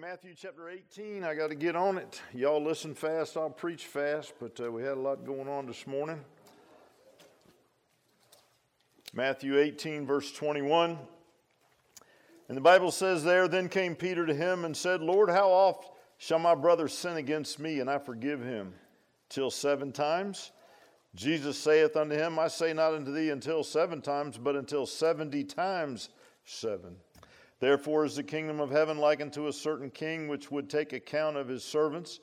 Matthew chapter 18. I got to get on it. Y'all listen fast, I'll preach fast, but we had a lot going on this morning. Matthew 18, verse 21. And the Bible says there, Then came Peter to him and said, Lord, how oft shall my brother sin against me, and I forgive him? Till 7 times? Jesus saith unto him, I say not unto thee until 7 times, but until 70 times 7. Therefore is the kingdom of heaven like unto a certain king, which would take account of his servants.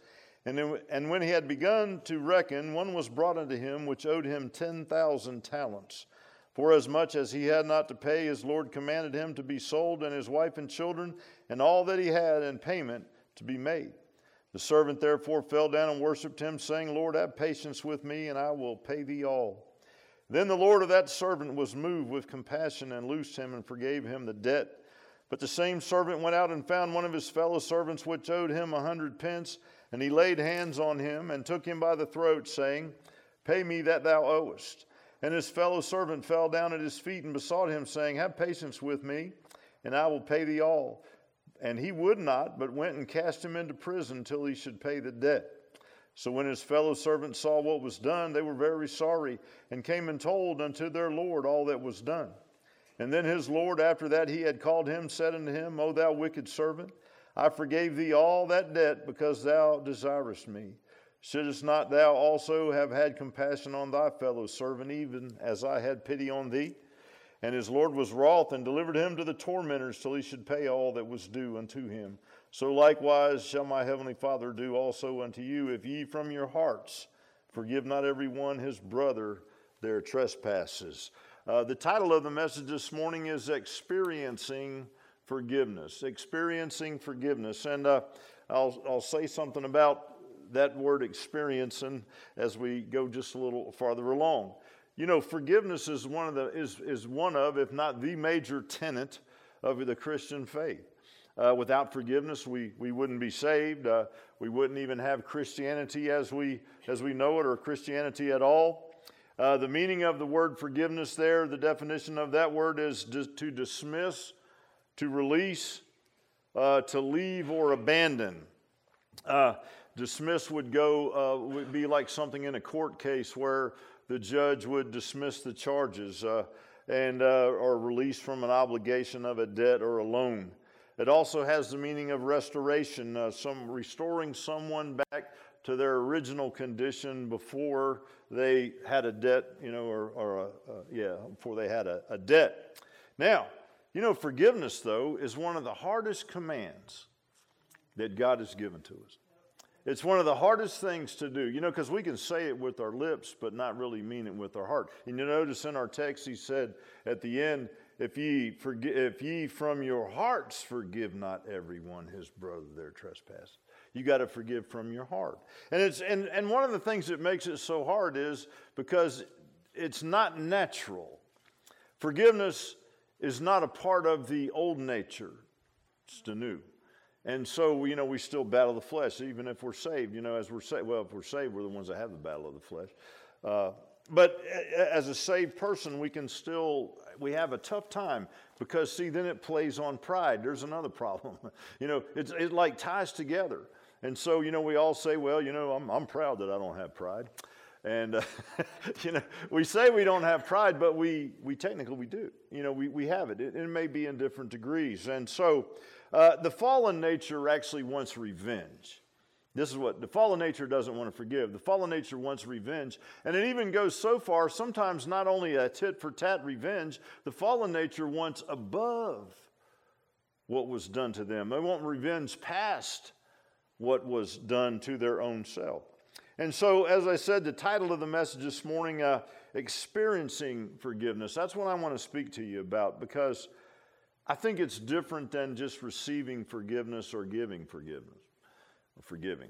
And when he had begun to reckon, one was brought unto him, which owed him 10,000 talents. Forasmuch as he had not to pay, his Lord commanded him to be sold, and his wife and children, and all that he had in payment to be made. The servant therefore fell down and worshipped him, saying, Lord, have patience with me, and I will pay thee all. Then the Lord of that servant was moved with compassion, and loosed him, and forgave him the debt. But the same servant went out and found one of his fellow servants, which owed him 100 pence, and he laid hands on him, and took him by the throat, saying, Pay me that thou owest. And his fellow servant fell down at his feet, and besought him, saying, Have patience with me, and I will pay thee all. And he would not, but went and cast him into prison till he should pay the debt. So when his fellow servants saw what was done, they were very sorry, and came and told unto their Lord all that was done. And then his Lord, after that he had called him, said unto him, O thou wicked servant, I forgave thee all that debt, because thou desirest me. Shouldest not thou also have had compassion on thy fellow servant, even as I had pity on thee? And his Lord was wroth, and delivered him to the tormentors, till he should pay all that was due unto him. So likewise shall my heavenly Father do also unto you, if ye from your hearts forgive not every one his brother their trespasses. The title of the message this morning is Experiencing Forgiveness. Experiencing Forgiveness. And I'll say something about that word experiencing as we go just a little farther along. You know, forgiveness is one of, if not the major tenet of the Christian faith. Without forgiveness, we wouldn't be saved. We wouldn't even have Christianity as we know it, or Christianity at all. The meaning of the word forgiveness there, the definition of that word is to dismiss, to release, to leave or abandon. Dismiss would be like something in a court case where the judge would dismiss the charges or release from an obligation of a debt or a loan. It also has the meaning of restoration, restoring someone back to their original condition before they had a debt, before they had a debt. Now, forgiveness, though, is one of the hardest commands that God has given to us. It's one of the hardest things to do, because we can say it with our lips, but not really mean it with our heart. And you notice in our text, he said at the end, if ye from your hearts forgive not everyone his brother their trespasses. You got to forgive from your heart. And one of the things that makes it so hard is because it's not natural. Forgiveness is not a part of the old nature. It's the new. And so, we still battle the flesh, even if we're saved. As we're saved, if we're saved, we're the ones that have the battle of the flesh. But as a saved person, we have a tough time because, then it plays on pride. There's another problem. It like ties together. And so, we all say, well, I'm proud that I don't have pride. And, we say we don't have pride, but we technically we do. We have it. It may be in different degrees. And so the fallen nature actually wants revenge. This is what the fallen nature doesn't want to forgive. The fallen nature wants revenge. And it even goes so far, sometimes not only a tit-for-tat revenge, the fallen nature wants above what was done to them. They want revenge past what was done to their own self. And so, as I said, the title of the message this morning, Experiencing Forgiveness. That's what I want to speak to you about, because I think it's different than just receiving forgiveness or giving forgiveness. Forgiving.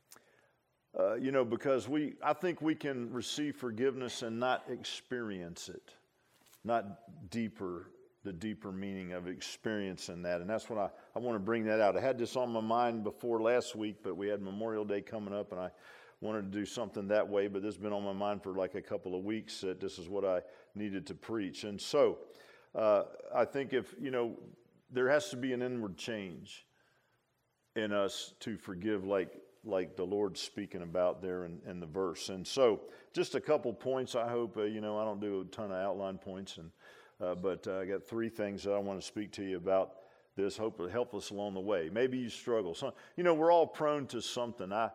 Because I think we can receive forgiveness and not experience it, not the deeper meaning of experiencing that. And that's what I want to bring that out. I had this on my mind before last week, but we had Memorial Day coming up, and I wanted to do something that way, but this has been on my mind for like a couple of weeks that this is what I needed to preach. And so I think there has to be an inward change. in us to forgive like the Lord's speaking about there in the verse. And so just a couple points. I hope, I don't do a ton of outline points, but I got 3 things that I want to speak to you about this. Hope it'll help us along the way. Maybe you struggle. So, we're all prone to something. I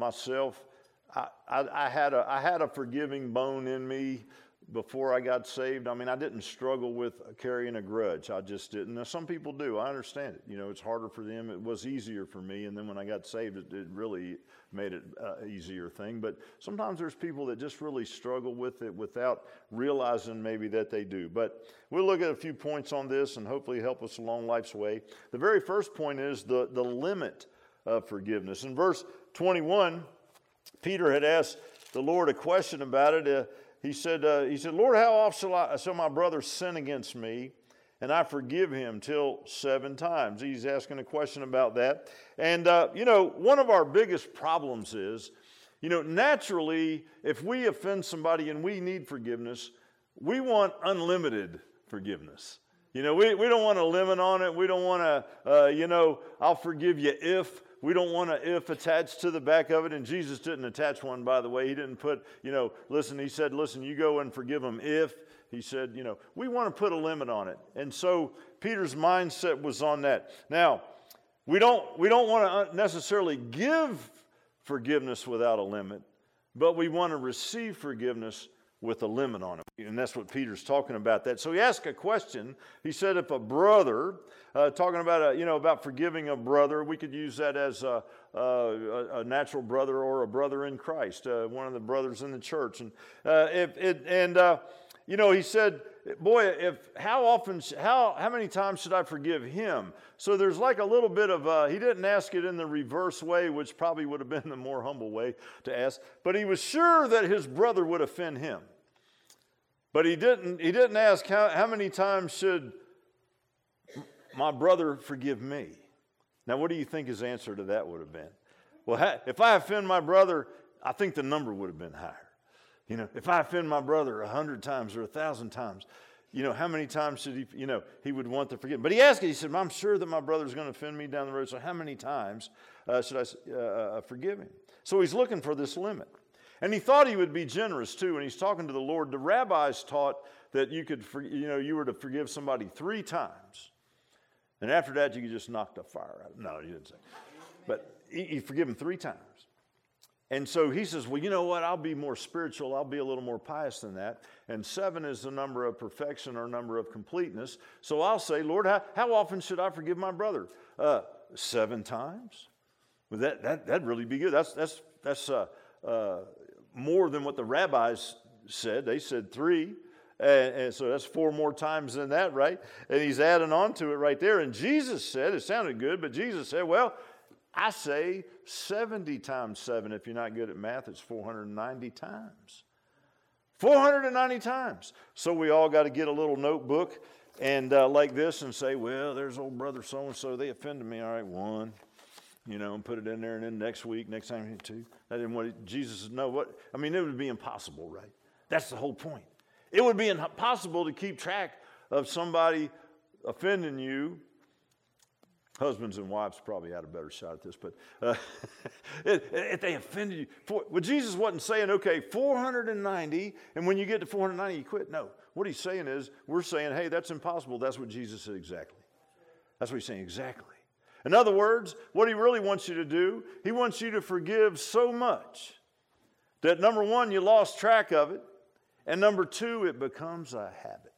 had a forgiving bone in me before I got saved. I didn't struggle with carrying a grudge. I just didn't. Now, some people do. I understand it. It's harder for them. It was easier for me. And then when I got saved, it really made it an easier thing. But sometimes there's people that just really struggle with it without realizing maybe that they do. But we'll look at a few points on this and hopefully help us along life's way. The very first point is the limit of forgiveness. In verse 21, Peter had asked the Lord a question about it. He said, Lord, how oft shall my brother sin against me, and I forgive him till 7 times? He's asking a question about that. And, one of our biggest problems is, naturally, if we offend somebody and we need forgiveness, we want unlimited forgiveness. We don't want a limit on it. We don't want to, I'll forgive you if. We don't want an if attached to the back of it. And Jesus didn't attach one, by the way. He didn't put, listen, he said, listen, you go and forgive them if. He said, we want to put a limit on it. And so Peter's mindset was on that. Now, we don't want to necessarily give forgiveness without a limit, but we want to receive forgiveness with a limit on it. And that's what Peter's talking about that. So he asked a question. He said if a brother, talking about, about forgiving a brother, we could use that as a natural brother or a brother in Christ, one of the brothers in the church. And he said, boy, how many times should I forgive him? So there's like a little bit of, he didn't ask it in the reverse way, which probably would have been the more humble way to ask, but he was sure that his brother would offend him. But he didn't ask how many times should my brother forgive me? Now, what do you think his answer to that would have been? Well, if I offend my brother, I think the number would have been higher. If I offend my brother 100 times or 1,000 times, how many times should he would want to forgive? But he asked it, he said, I'm sure that my brother's going to offend me down the road, so how many times should I forgive him? So he's looking for this limit. And he thought he would be generous too, and he's talking to the Lord. The rabbis taught that you were to forgive somebody 3 times. And after that, you could just knock the fire out. No, he didn't say. But you forgive him 3 times. And so he says, well, you know what? I'll be more spiritual. I'll be a little more pious than that. And 7 is the number of perfection or number of completeness. So I'll say, Lord, how often should I forgive my brother? 7 times? Well, that'd really be good. That's more than what the rabbis said. They said 3. And so that's 4 more times than that, right? And he's adding on to it right there. And Jesus said, it sounded good, but Jesus said, well, I say 70 times 7. If you're not good at math, it's 490 times. 490 times. So we all got to get a little notebook and like this and say, well, there's old brother so-and-so. They offended me. All right, 1. And put it in there. And then next time 2. That didn't what Jesus said. No, what? I mean, it would be impossible, right? That's the whole point. It would be impossible to keep track of somebody offending you. Husbands and wives probably had a better shot at this, but if they offended you. Well, Jesus wasn't saying, okay, 490, and when you get to 490, you quit. No. What he's saying is, we're saying, hey, that's impossible. That's what Jesus said exactly. That's what he's saying exactly. In other words, what he really wants you to do, he wants you to forgive so much that, number 1, you lost track of it, and number 2, it becomes a habit.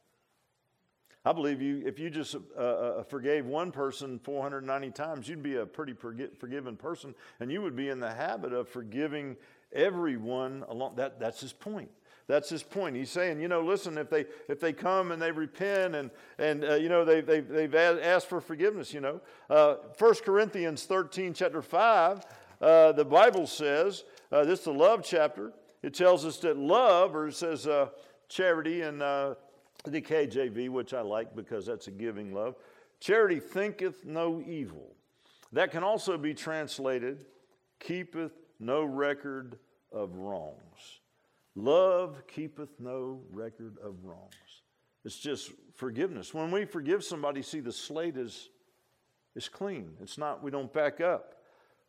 I believe if you just forgave one person 490 times, you'd be a pretty forgiven person, and you would be in the habit of forgiving everyone along. That's his point. That's his point. He's saying, listen, if they come and they repent and they've asked for forgiveness, 1 Corinthians 13, chapter 5, the Bible says, this is the love chapter. It tells us that love, or it says charity and the KJV, which I like because that's a giving love. Charity thinketh no evil. That can also be translated, keepeth no record of wrongs. Love keepeth no record of wrongs. It's just forgiveness. When we forgive somebody, see, the slate is clean. It's not, we don't back up.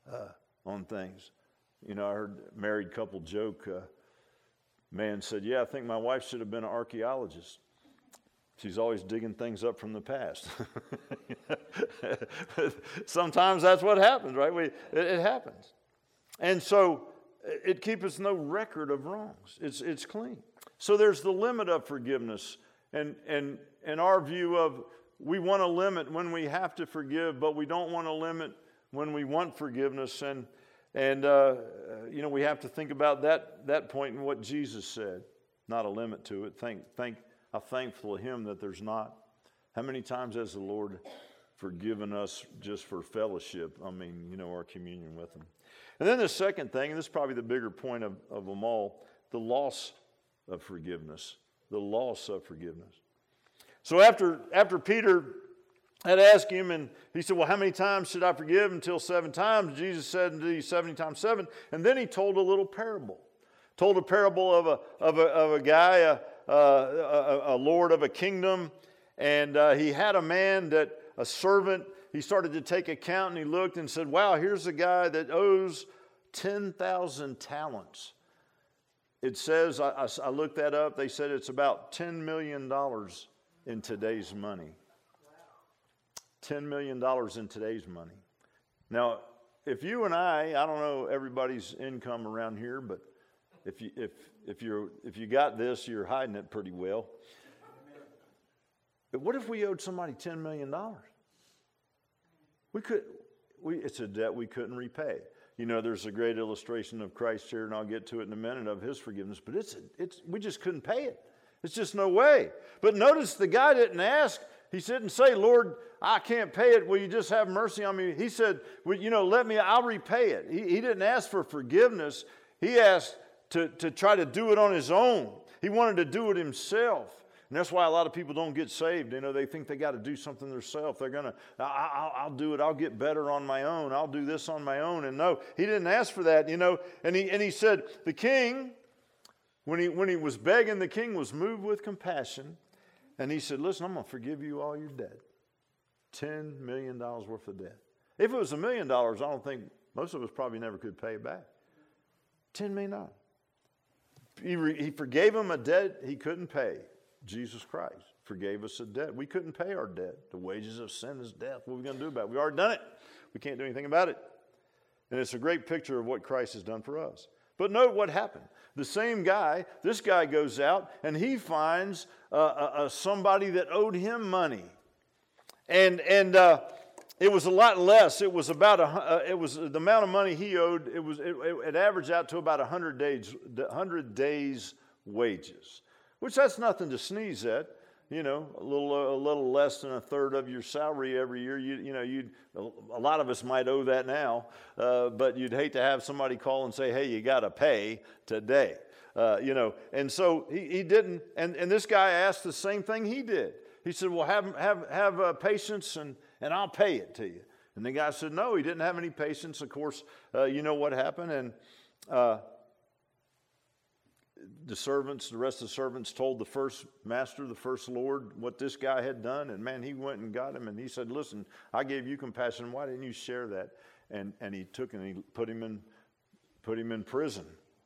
on things. You know, I heard a married couple joke. Man said, "Yeah, I think my wife should have been an archaeologist. She's always digging things up from the past." Sometimes that's what happens, right? It happens. And so it keeps no record of wrongs. It's clean. So there's the limit of forgiveness. And our view of, we want to limit when we have to forgive, but we don't want to limit when we want forgiveness. And you know, we have to think about that point and what Jesus said. Not a limit to it. I'm thankful to him that there's not. How many times has the Lord forgiven us just for fellowship? I mean, you know, our communion with him. And then the second thing, and this is probably the bigger point of them all, the loss of forgiveness. The loss of forgiveness. So after Peter had asked him, and he said, "Well, how many times should I forgive? Until 7 times. Jesus said, "Until you 70 times 7. And then he told a little parable. Told a parable of a guy, a lord of a kingdom, and he had a servant. He started to take account, and he looked and said, "Wow, here's a guy that owes 10,000 talents." It says, I looked that up, they said it's about $10 million in today's money. $10 million in today's money. Now, if you and I don't know everybody's income around here, but if you got this, you're hiding it pretty well. But what if we owed somebody $10 million? It's a debt we couldn't repay. You know, there's a great illustration of Christ here, and I'll get to it in a minute, of his forgiveness. But we just couldn't pay it. It's just no way. But notice the guy didn't ask. He didn't say, "Lord, I can't pay it. Will you just have mercy on me?" He said, "Well, you know, I'll repay it." He didn't ask for forgiveness. He asked to try to do it on his own. He wanted to do it himself. And that's why a lot of people don't get saved. You know, they think they got to do something themselves. They're I'll do it. I'll get better on my own. I'll do this on my own. And no, he didn't ask for that, you know. And he said, the king, when he was begging, the king was moved with compassion. And he said, "Listen, I'm going to forgive you all your debt. $10 million worth of debt." If it was $1 million, I don't think most of us probably never could pay it back. $10 million. He forgave him a debt he couldn't pay. Jesus Christ forgave us a debt. We couldn't pay our debt. The wages of sin is death. What are we going to do about it? We've already done it. We can't do anything about it. And it's a great picture of what Christ has done for us. But note what happened. The same guy, this guy goes out and he finds somebody that owed him money. And it was a lot less. It was about the amount of money he owed. It averaged out to about 100 days wages. Which that's nothing to sneeze at, you know, a little less than a third of your salary every year. A lot of us might owe that now, but you'd hate to have somebody call and say, "Hey, you got to pay today," you know. And so he didn't. And this guy asked the same thing he did. He said, "Well, have patience, and I'll pay it to you." And the guy said, no, he didn't have any patience. Of course, you know what happened, and the rest of the servants told the first master, the first lord, what this guy had done. And man, he went and got him, and he said, "Listen, I gave you compassion. Why didn't you share that?" And he took and he put him in prison.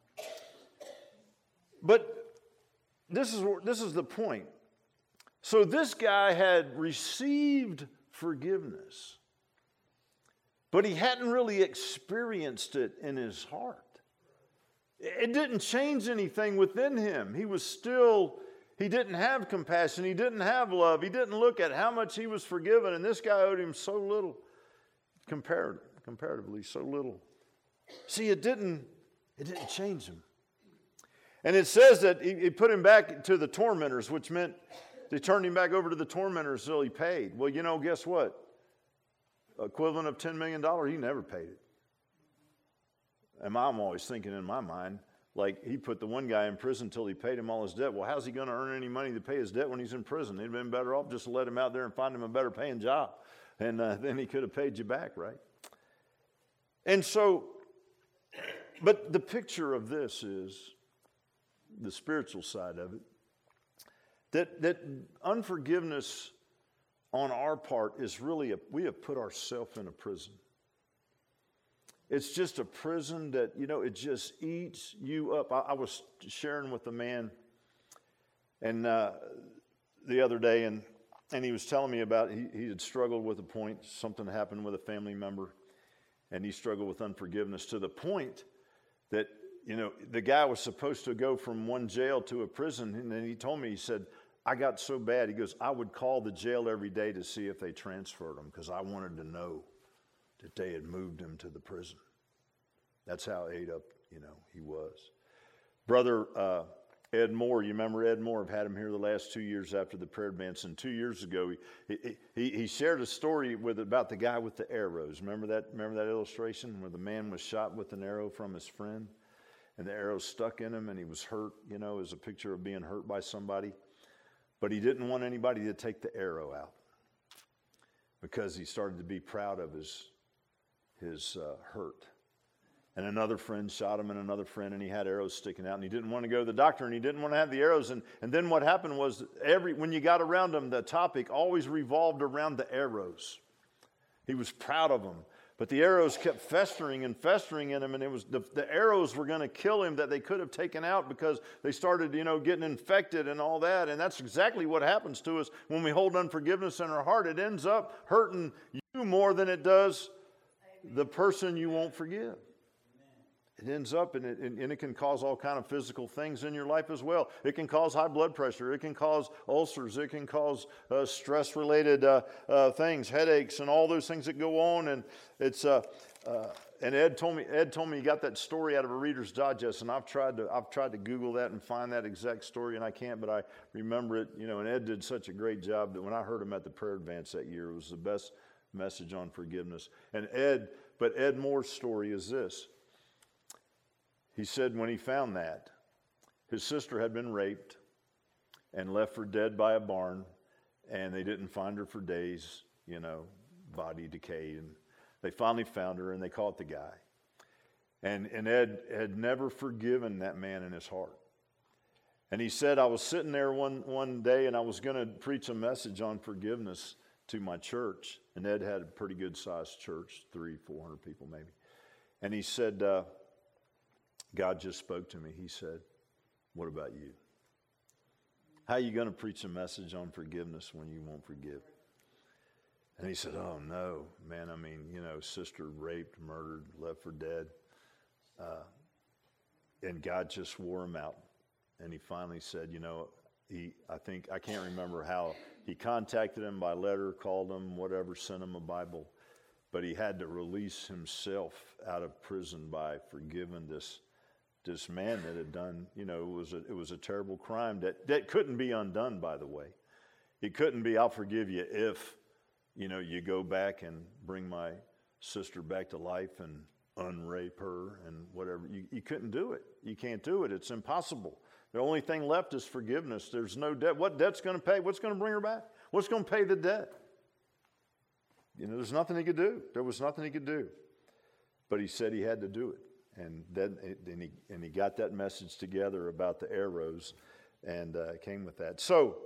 But this is the point. So this guy had received forgiveness, but he hadn't really experienced it in his heart. It didn't change anything within him. He didn't have compassion. He didn't have love. He didn't look at how much he was forgiven. And this guy owed him so little, comparatively so little. See, it didn't change him. And it says that he put him back to the tormentors, which meant they turned him back over to the tormentors until he paid. Well, you know, guess what? Equivalent of $10 million, he never paid it. And I'm always thinking in my mind, like, he put the one guy in prison until he paid him all his debt. Well, how's he going to earn any money to pay his debt when he's in prison? He'd been better off just to let him out there and find him a better paying job. And then he could have paid you back, right? And so, but the picture of this is the spiritual side of it. That unforgiveness on our part is really we have put ourselves in a prison. it's just a prison that, it just eats you up. I was sharing with a man and the other day, and he was telling me about he had struggled with a point. Something happened with a family member, and he struggled with unforgiveness to the point that, the guy was supposed to go from one jail to a prison, and then he told me, he said, I got so bad. He goes, I would call the jail every day to see if they transferred him because I wanted to know that they had moved him to the prison. That's how ate up, he was. Brother Ed Moore, you remember Ed Moore? I've had him here the last 2 years after the prayer advance. And 2 years ago, he shared a story about the guy with the arrows. Remember that illustration where the man was shot with an arrow from his friend? And the arrow stuck in him and he was hurt, it was a picture of being hurt by somebody. But he didn't want anybody to take the arrow out because he started to be proud of his hurt. And another friend shot him, and another friend, and he had arrows sticking out, and he didn't want to go to the doctor, and he didn't want to have the arrows. And then what happened was when you got around him, the topic always revolved around the arrows. He was proud of them. But the arrows kept festering and festering in him, and it was the arrows were going to kill him that they could have taken out because they started, getting infected and all that. And that's exactly what happens to us when we hold unforgiveness in our heart. It ends up hurting you more than it does the person you won't forgive. It ends up, and it can cause all kind of physical things in your life as well. It can cause high blood pressure. It can cause ulcers. It can cause stress-related things, headaches, and all those things that go on. And it's and Ed told me he got that story out of a Reader's Digest, and I've tried to Google that and find that exact story, and I can't, but I remember it. And Ed did such a great job that when I heard him at the prayer advance that year, it was the best message on forgiveness. But Ed Moore's story is this. He said when he found that, his sister had been raped and left for dead by a barn, and they didn't find her for days, body decay. And they finally found her, and they caught the guy. And Ed had never forgiven that man in his heart. And he said, I was sitting there one day, and I was going to preach a message on forgiveness to my church. And Ed had a pretty good-sized church, 300-400 people maybe. And he said, God just spoke to me. He said, what about you? How are you going to preach a message on forgiveness when you won't forgive? And he said, oh, no, man. I mean, sister raped, murdered, left for dead. And God just wore him out. And he finally said, I can't remember how. He contacted him by letter, called him, whatever, sent him a Bible. But he had to release himself out of prison by forgiving this man that had done, it was a terrible crime that couldn't be undone, by the way. It couldn't be, I'll forgive you if, you go back and bring my sister back to life and unrape her and whatever. You couldn't do it. You can't do it. It's impossible. The only thing left is forgiveness. There's no debt. What debt's going to pay? What's going to bring her back? What's going to pay the debt? There's nothing he could do. There was nothing he could do. But he said he had to do it. And then he got that message together about the arrows and came with that. So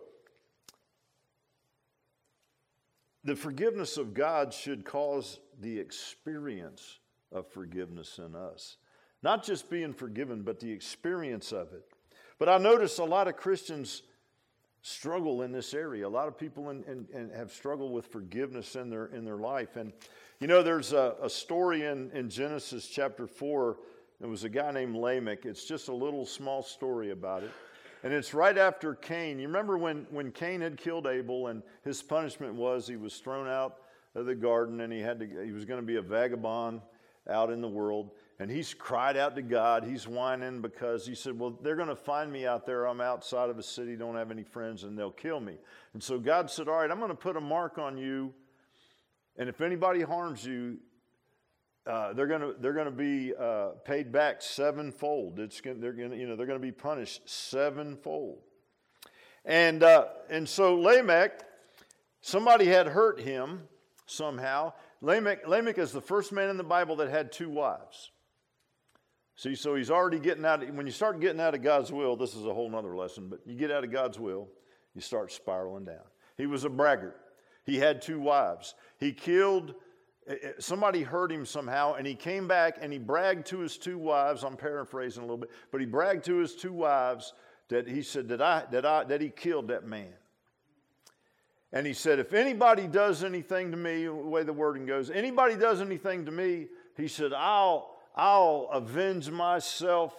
the forgiveness of God should cause the experience of forgiveness in us. Not just being forgiven, but the experience of it. But I notice a lot of Christians struggle in this area. A lot of people have struggled with forgiveness in their life. And there's a story in Genesis chapter 4. There was a guy named Lamech. It's just a little small story about it. And it's right after Cain. You remember when Cain had killed Abel, and his punishment was he was thrown out of the garden, and he was going to be a vagabond out in the world. And he's cried out to God. He's whining because he said, well, they're going to find me out there. I'm outside of a city, don't have any friends, and they'll kill me. And so God said, all right, I'm going to put a mark on you. And if anybody harms you, they're going to be paid back sevenfold. They're going to be punished sevenfold. And so Lamech, somebody had hurt him somehow. Lamech is the first man in the Bible that had 2 wives. See, so he's already getting out. When you start getting out of God's will, this is a whole other lesson, but you get out of God's will, you start spiraling down. He was a braggart. He had 2 wives. He killed somebody hurt him somehow, and he came back and he bragged to his two wives. I'm paraphrasing a little bit, but he bragged to his two wives that he said that he killed that man. And he said, if anybody does anything to me, the way the wording goes, anybody does anything to me, he said, I'll avenge myself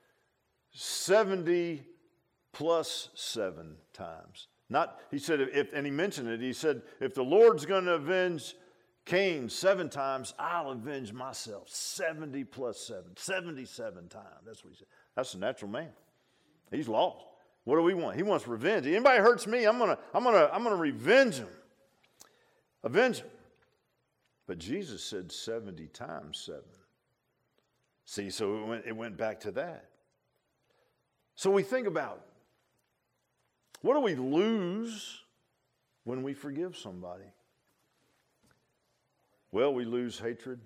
70 plus 7 times. He said, and he mentioned it, he said, if the Lord's going to avenge Cain 7 times, I'll avenge myself 70 plus 7, 77 times. That's what he said. That's a natural man. He's lost. What do we want? He wants revenge. Anybody hurts me, I'm gonna revenge him. Avenge him. But Jesus said 70 times 7. See, so it went back to that. So we think about, what do we lose when we forgive somebody? Well, we lose hatred.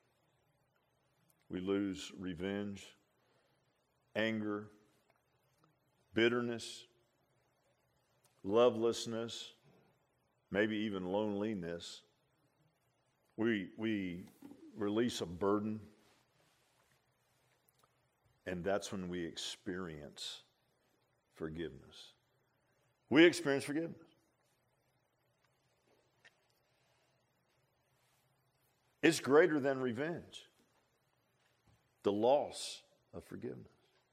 We lose revenge, anger, bitterness, lovelessness, maybe even loneliness. We release a burden, and that's when we experience forgiveness. We experience forgiveness. It's greater than revenge, the loss of forgiveness.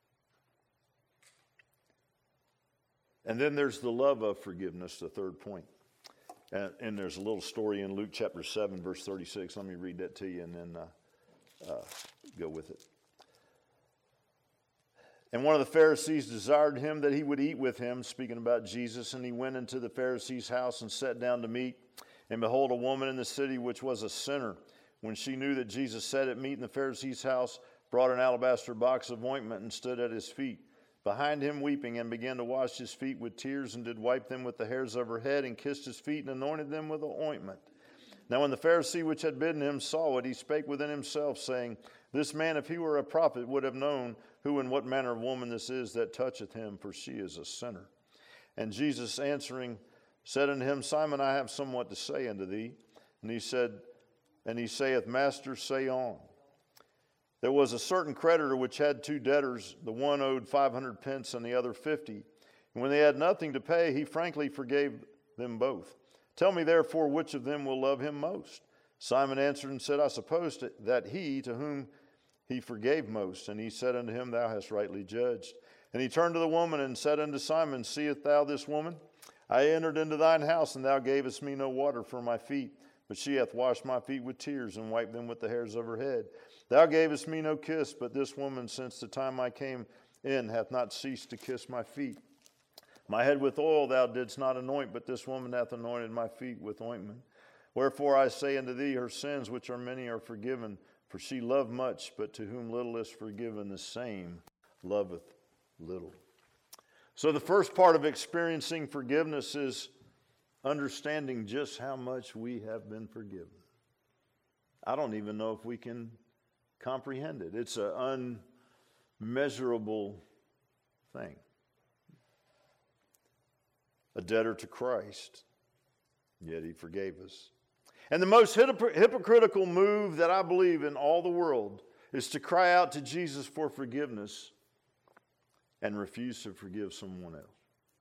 And then there's the love of forgiveness, the third point. And there's a little story in Luke chapter 7, verse 36. Let me read that to you and then go with it. And one of the Pharisees desired him that he would eat with him, speaking about Jesus. And he went into the Pharisee's house and sat down to meat. And behold, a woman in the city which was a sinner, when she knew that Jesus sat at meat in the Pharisee's house, brought an alabaster box of ointment and stood at his feet, behind him weeping, and began to wash his feet with tears, and did wipe them with the hairs of her head, and kissed his feet, and anointed them with the ointment. Now when the Pharisee which had bidden him saw it, he spake within himself, saying, This man, if he were a prophet, would have known who and what manner of woman this is that toucheth him, for she is a sinner. And Jesus answering said unto him, Simon, I have somewhat to say unto thee. And he saith, Master, say on. There was a certain creditor which had 2 debtors. The one owed 500 pence and the other 50. And when they had nothing to pay, he frankly forgave them both. Tell me therefore, which of them will love him most? Simon answered and said, I suppose that he to whom he forgave most. And he said unto him, Thou hast rightly judged. And he turned to the woman and said unto Simon, Seest thou this woman? I entered into thine house, and thou gavest me no water for my feet, but she hath washed my feet with tears and wiped them with the hairs of her head. Thou gavest me no kiss, but this woman, since the time I came in, hath not ceased to kiss my feet. My head with oil thou didst not anoint, but this woman hath anointed my feet with ointment. Wherefore I say unto thee, her sins, which are many, are forgiven, for she loved much, but to whom little is forgiven, the same loveth little. So the first part of experiencing forgiveness is understanding just how much we have been forgiven. I don't even know if we can comprehend it. It's an unmeasurable thing. A debtor to Christ, yet he forgave us. And the most hypocritical move that I believe in all the world is to cry out to Jesus for forgiveness and refuse to forgive someone else.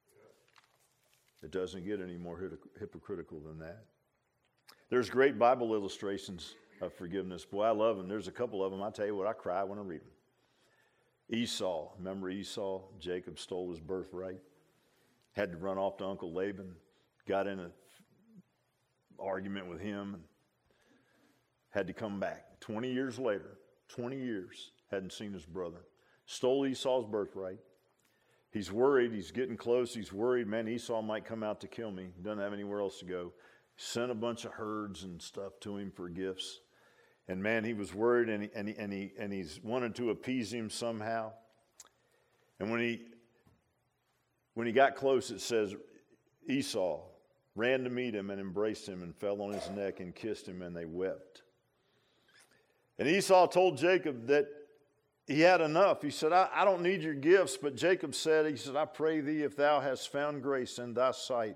It doesn't get any more hypocritical than that. There's great Bible illustrations of forgiveness. Boy, I love them. There's a couple of them. I tell you what, I cry when I read them. Esau, remember Esau? Jacob stole his birthright. Had to run off to Uncle Laban. Got in an argument with him. And had to come back. 20 years later, 20 years, hadn't seen his brother. Stole Esau's birthright. He's worried. He's getting close. He's worried, man, Esau might come out to kill me. He doesn't have anywhere else to go. Sent a bunch of herds and stuff to him for gifts. And man, he was worried, and he's wanted to appease him somehow. And when he got close, it says Esau ran to meet him and embraced him and fell on his neck and kissed him, and they wept. And Esau told Jacob that he had enough. He said, I don't need your gifts. But Jacob said, I pray thee, if thou hast found grace in thy sight,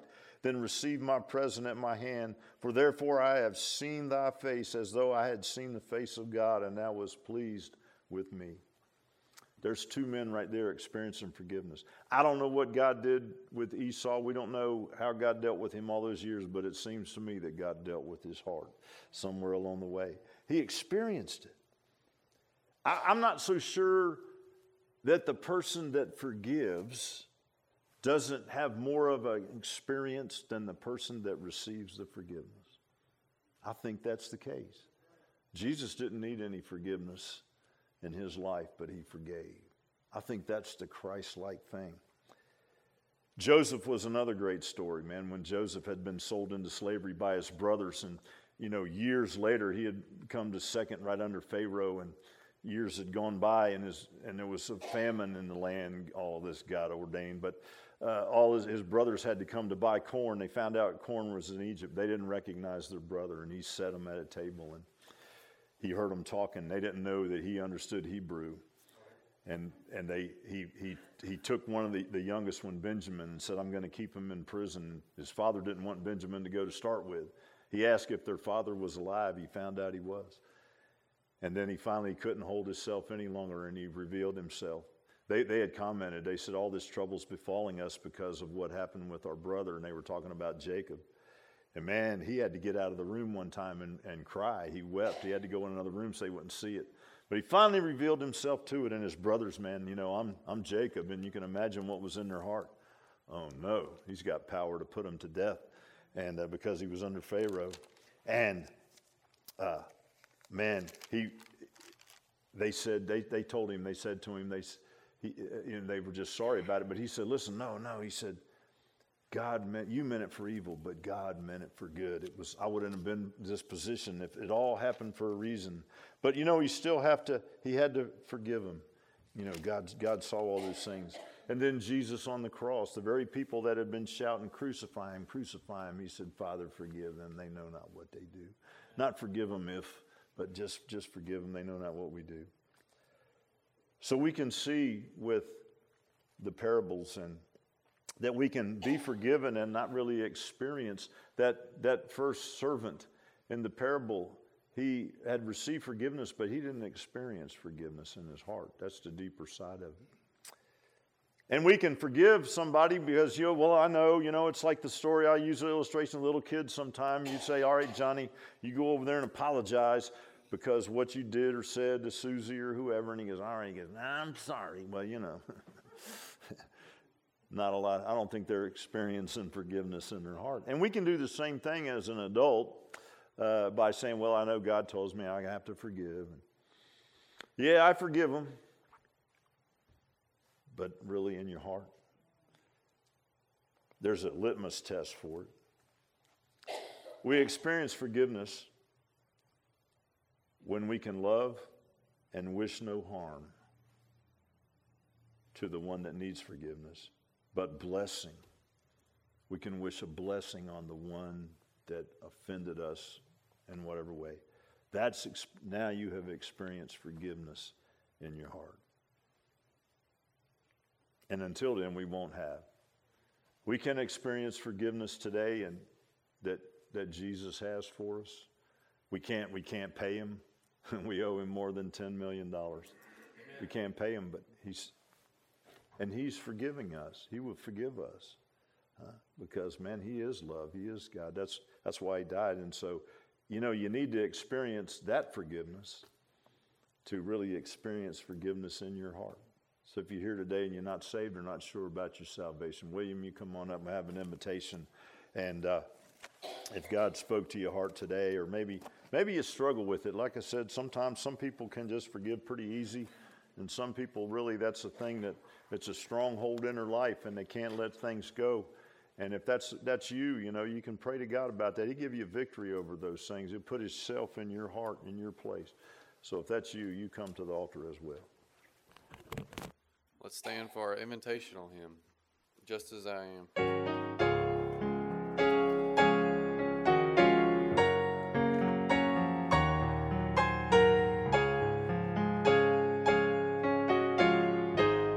then receive my present at my hand. For therefore I have seen thy face as though I had seen the face of God, and thou wast pleased with me. There's two men right there experiencing forgiveness. I don't know what God did with Esau. We don't know how God dealt with him all those years, but it seems to me that God dealt with his heart somewhere along the way. He experienced it. I'm not so sure that the person that forgives doesn't have more of an experience than the person that receives the forgiveness. I think that's the case. Jesus didn't need any forgiveness in his life, but he forgave. I think that's the Christ-like thing. Joseph was another great story, man. When Joseph had been sold into slavery by his brothers, and years later he had come to second right under Pharaoh, and years had gone by, and there was a famine in the land. All this God ordained, but all his brothers had to come to buy corn. They found out corn was in Egypt. They didn't recognize their brother, and he set them at a table, and he heard them talking. They didn't know that he understood Hebrew. And he took one of the youngest one, Benjamin, and said, I'm going to keep him in prison. His father didn't want Benjamin to go to start with. He asked if their father was alive. He found out he was. And then he finally couldn't hold himself any longer, and he revealed himself. They had commented. They said, all this trouble's befalling us because of what happened with our brother. And they were talking about Jacob. And man, he had to get out of the room one time and cry. He wept. He had to go in another room so he wouldn't see it. But he finally revealed himself to it, and his brothers, man, I'm Jacob, and you can imagine what was in their heart. Oh no, he's got power to put him to death, and because he was under Pharaoh. And man, they said to him, they were just sorry about it, but he said, listen, no, he said, you meant it for evil, but God meant it for good. I wouldn't have been in this position if it all happened for a reason. But he had to forgive him. God saw all those things. And then Jesus on the cross, the very people that had been shouting, crucify him, he said, Father, forgive them. They know not what they do. Not forgive them but just forgive them. They know not what we do. So we can see with the parables and that we can be forgiven and not really experience that first servant in the parable. He had received forgiveness, but he didn't experience forgiveness in his heart. That's the deeper side of it. And we can forgive somebody because, I know, it's like the story. I use an illustration of little kids sometime. You say, all right, Johnny, you go over there and apologize because what you did or said to Susie or whoever. And he goes, all right. He goes, I'm sorry. Well, not a lot. I don't think they're experiencing forgiveness in their heart. And we can do the same thing as an adult by saying, well, I know God tells me I have to forgive. Yeah, I forgive them. But really in your heart, there's a litmus test for it. We experience forgiveness when we can love and wish no harm to the one that needs forgiveness. But blessing. We can wish a blessing on the one that offended us in whatever way. Now you have experienced forgiveness in your heart. And until then, we won't have. We can experience forgiveness today and that Jesus has for us. We can't pay him. We owe him more than $10 million. We can't pay him, but he's forgiving us. He will forgive us because, man, he is love. He is God. That's why he died. And so, you need to experience that forgiveness to really experience forgiveness in your heart. So if you're here today and you're not saved or not sure about your salvation, William, you come on up and have an invitation. And if God spoke to your heart today, or maybe you struggle with it. Like I said, sometimes some people can just forgive pretty easy. And some people really, that's a thing it's a stronghold in their life and they can't let things go. And if that's you, you can pray to God about that. He'll give you victory over those things. He'll put himself in your heart, in your place. So if that's you, you come to the altar as well. Let's stand for our invitational hymn, Just As I Am.